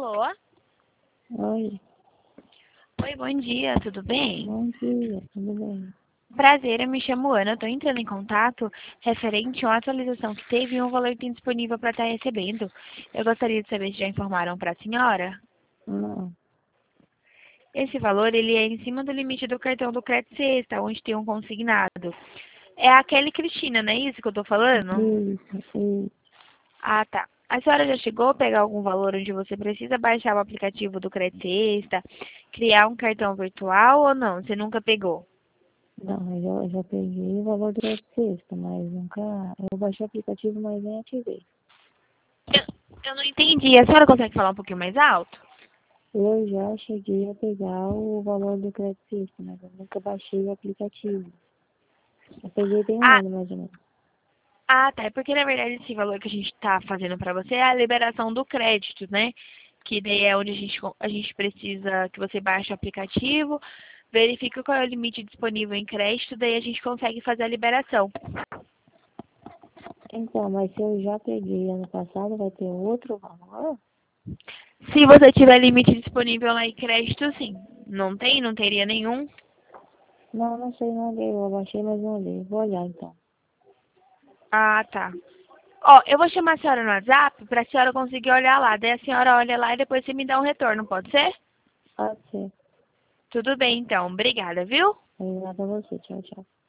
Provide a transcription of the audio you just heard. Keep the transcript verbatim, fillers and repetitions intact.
Alô? Oi, Oi, bom dia, tudo bem? bom dia, tudo bem? Prazer, eu me chamo Ana, eu tô entrando em contato referente a uma atualização que teve e um valor que tem disponível para estar recebendo. Eu gostaria de saber se já informaram para a senhora. Não, Esse valor, ele é em cima do limite do cartão do Crédito Sexta, onde tem um consignado. É a Kelly Cristina, não é isso que eu tô falando? isso, isso. Ah, tá. A senhora já chegou a pegar algum valor onde você precisa baixar o aplicativo do Crédito Sexta, criar um cartão virtual ou não? Você nunca pegou? Não, eu já, eu já peguei o valor do sexta, mas nunca. Eu baixei o aplicativo, mas nem ativei. Eu, eu não entendi. A senhora consegue falar um pouquinho mais alto? Eu já cheguei a pegar o valor do crédito sexta, mas eu nunca baixei o aplicativo. Eu peguei tem um Ah, ano mais ou menos. ah, tá. É porque na verdade esse valor que a gente está fazendo para você é a liberação do crédito, né? Que daí é onde a gente, a gente precisa que você baixe o aplicativo, verifique qual é o limite disponível em crédito, daí a gente consegue fazer a liberação. Então, mas se eu já peguei ano passado, vai ter outro valor? Se você tiver limite disponível lá em crédito, sim. Não tem? Não teria nenhum? Não, não sei, não olhei. Eu baixei, mas não olhei. Vou olhar então. Ah, tá. Ó, eu vou chamar a senhora no WhatsApp para a senhora conseguir olhar lá. Daí a senhora olha lá e depois você me dá um retorno, pode ser? Pode ser. Tudo bem, então. Obrigada, viu? Obrigada a você. Tchau, tchau.